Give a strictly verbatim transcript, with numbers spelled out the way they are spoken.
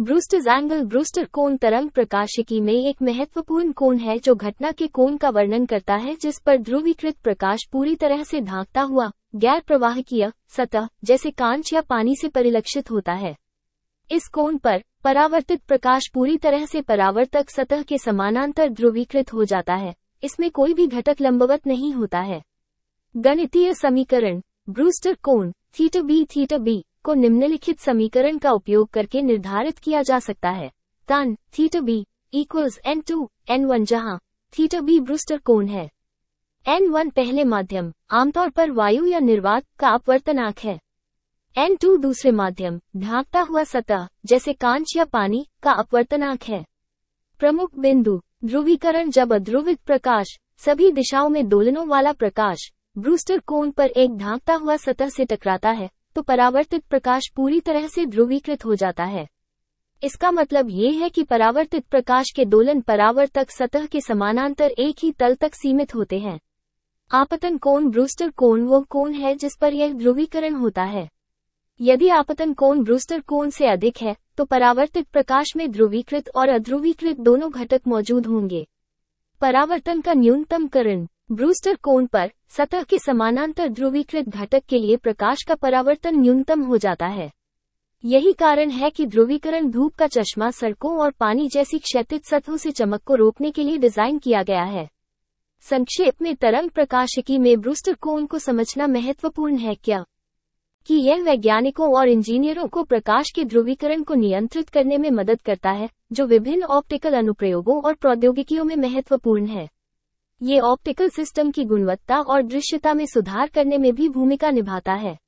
Brewster's angle Brewster कोण तरंग प्रकाशिकी में एक महत्वपूर्ण कोण है जो घटना के कोण का वर्णन करता है जिस पर ध्रुवीकृत प्रकाश पूरी तरह से ढांकता हुआ गैर प्रवाहकीय सतह जैसे कांच या पानी से परिलक्षित होता है। इस कोण पर परावर्तित प्रकाश पूरी तरह से परावर्तक सतह के समानांतर ध्रुवीकृत हो जाता है। इसमें कोई भी घटक लंबवत नहीं होता है। गणितीय समीकरण ब्रूस्टर कोण थीटा बी थीटा बी को निम्नलिखित समीकरण का उपयोग करके निर्धारित किया जा सकता है। tan theta B equals N two N one जहां थीटा बी ब्रूस्टर कोण है। एन वन पहले माध्यम आमतौर पर वायु या निर्वात का अपवर्तनांक है। एन टू दूसरे माध्यम ढांकता हुआ सतह जैसे कांच या पानी का अपवर्तनांक है। प्रमुख बिंदु ध्रुवीकरण जब अध्रुवित प्रकाश सभी दिशाओं में दोलनों वाला प्रकाश ब्रूस्टर कोण पर एक ढांकता हुआ सतह से टकराता है तो परावर्तित प्रकाश पूरी तरह से ध्रुवीकृत हो जाता है। इसका मतलब ये है कि परावर्तित प्रकाश के दोलन परावर्तक सतह के समानांतर एक ही तल तक सीमित होते हैं। आपतन कोण ब्रूस्टर कोण वो कोण है जिस पर यह ध्रुवीकरण होता है। यदि आपतन कोण ब्रूस्टर कोण से अधिक है तो परावर्तित प्रकाश में ध्रुवीकृत और अध्रुवीकृत दोनों घटक मौजूद होंगे। परावर्तन का न्यूनतमकरण ब्रूस्टर कोण पर सतह के समानांतर ध्रुवीकृत घटक के लिए प्रकाश का परावर्तन न्यूनतम हो जाता है। यही कारण है कि ध्रुवीकरण धूप का चश्मा सड़कों और पानी जैसी क्षैतिज सतहों से चमक को रोकने के लिए डिजाइन किया गया है। संक्षेप में तरंग प्रकाशिकी में ब्रूस्टर कोण को समझना महत्वपूर्ण है क्या कि यह वैज्ञानिकों और इंजीनियरों को प्रकाश के ध्रुवीकरण को नियंत्रित करने में मदद करता है जो विभिन्न ऑप्टिकल अनुप्रयोगों और प्रौद्योगिकियों में महत्वपूर्ण है। ये ऑप्टिकल सिस्टम की गुणवत्ता और दृश्यता में सुधार करने में भी भूमिका निभाता है।